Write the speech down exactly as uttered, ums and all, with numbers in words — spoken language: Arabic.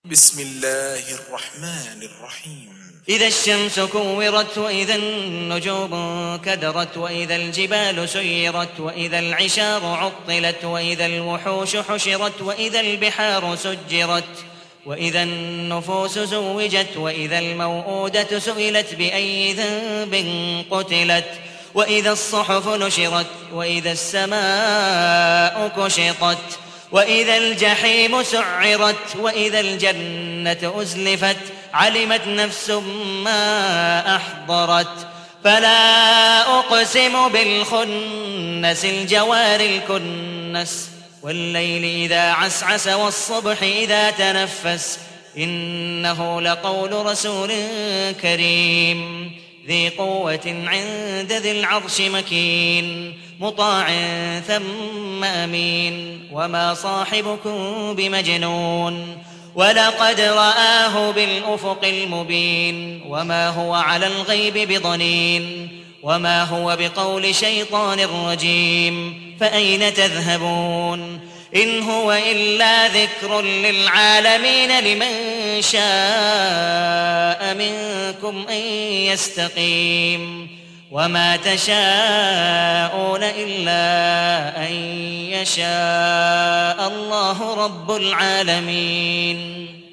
بسم الله الرحمن الرحيم إذا الشمس كورت وإذا النجوم كدرت وإذا الجبال سيرت وإذا العشار عطلت وإذا الوحوش حشرت وإذا البحار سجرت وإذا النفوس زوجت وإذا الموءودة سئلت بأي ذنب قتلت وإذا الصحف نشرت وإذا السماء كشطت وإذا الجحيم سعرت وإذا الجنة أزلفت علمت نفس ما أحضرت فلا أقسم بالخنس الجوار الكنس والليل إذا عسعس والصبح إذا تنفس إنه لقول رسول كريم ذي قوة عند ذي العرش مكين مطاع ثم أمين وما صاحبكم بمجنون ولقد رآه بالأفق المبين وما هو على الغيب بضنين وما هو بقول شيطان رجيم فأين تذهبون إن هو إلا ذكر للعالمين لمن شاء منكم أن يستقيم وما تشاءون إلا أن يشاء الله رب العالمين.